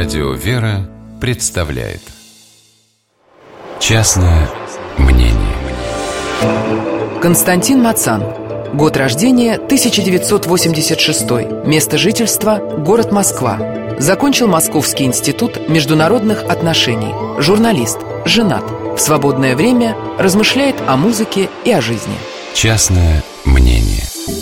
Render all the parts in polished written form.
Радио «Вера» представляет «Частное мнение». Константин Мацан. Год рождения 1986. Место жительства – город Москва. Закончил Московский институт международных отношений. Журналист, женат. В свободное время размышляет о музыке и о жизни. «Частное мнение».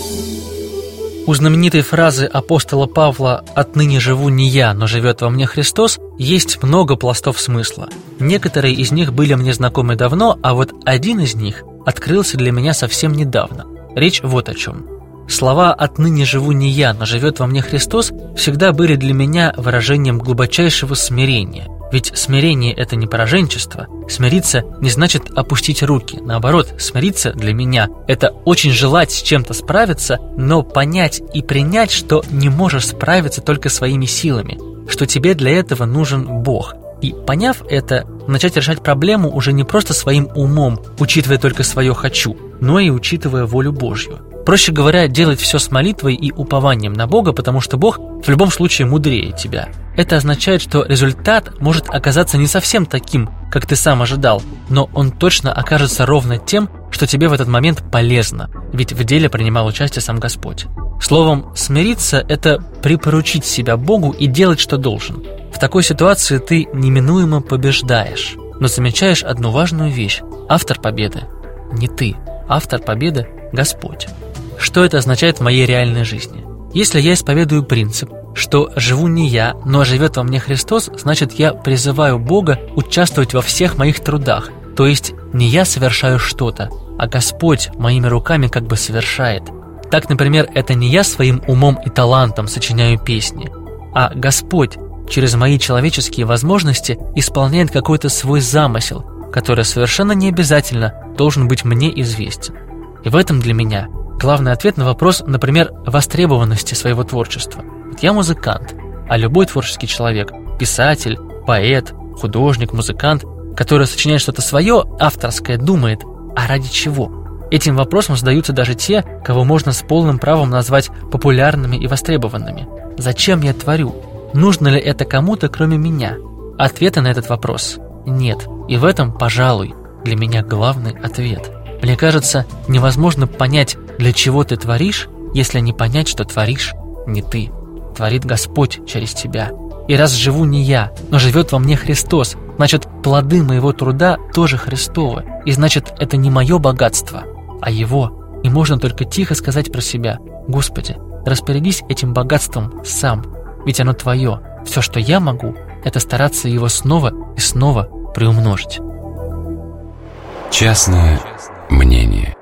У знаменитой фразы апостола Павла «Отныне живу не я, но живет во мне Христос» есть много пластов смысла. Некоторые из них были мне знакомы давно, а вот один из них открылся для меня совсем недавно. Речь вот о чем. Слова «отныне живу не я, но живет во мне Христос» всегда были для меня выражением глубочайшего смирения. Ведь смирение – это не пораженчество. Смириться не значит опустить руки. Наоборот, смириться для меня – это очень желать с чем-то справиться, но понять и принять, что не можешь справиться только своими силами, что тебе для этого нужен Бог. И, поняв это, начать решать проблему уже не просто своим умом, учитывая только свое «хочу», но и учитывая волю Божью. Проще говоря, делать все с молитвой и упованием на Бога, потому что Бог в любом случае мудрее тебя. Это означает, что результат может оказаться не совсем таким, как ты сам ожидал, но он точно окажется ровно тем, что тебе в этот момент полезно, ведь в деле принимал участие сам Господь. Словом, смириться – это припоручить себя Богу и делать, что должен. В такой ситуации ты неминуемо побеждаешь, но замечаешь одну важную вещь – автор победы не ты, автор победы – Господь. Что это означает в моей реальной жизни? Если я исповедую принцип, что живу не я, но живет во мне Христос, значит, я призываю Бога участвовать во всех моих трудах. То есть не я совершаю что-то, а Господь моими руками как бы совершает. Так, например, это не я своим умом и талантом сочиняю песни, а Господь через мои человеческие возможности исполняет какой-то свой замысел, который совершенно не обязательно должен быть мне известен. И в этом для меня главный ответ на вопрос, например, востребованности своего творчества. Вот я музыкант, а любой творческий человек, писатель, поэт, художник, музыкант, который сочиняет что-то свое, авторское, думает, а ради чего? Этим вопросом задаются даже те, кого можно с полным правом назвать популярными и востребованными. Зачем я творю? Нужно ли это кому-то, кроме меня? Ответа на этот вопрос нет. И в этом, пожалуй, для меня главный ответ. Мне кажется, невозможно понять, для чего ты творишь, если не понять, что творишь не ты. Творит Господь через тебя. И раз живу не я, но живет во мне Христос, значит, плоды моего труда тоже Христовы. И значит, это не мое богатство, а Его. И можно только тихо сказать про себя: Господи, распорядись этим богатством сам, ведь оно Твое. Все, что я могу, это стараться его снова и снова приумножить. Частное мнение.